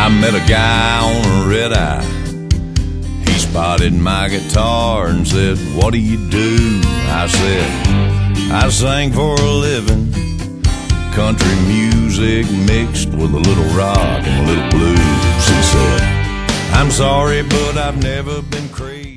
I met a guy on a red eye. He spotted my guitar and said, "What do you do?" I said, "I sing for a living, country music mixed with a little rock and a little blues." He said, "I'm sorry, but I've never been crazy."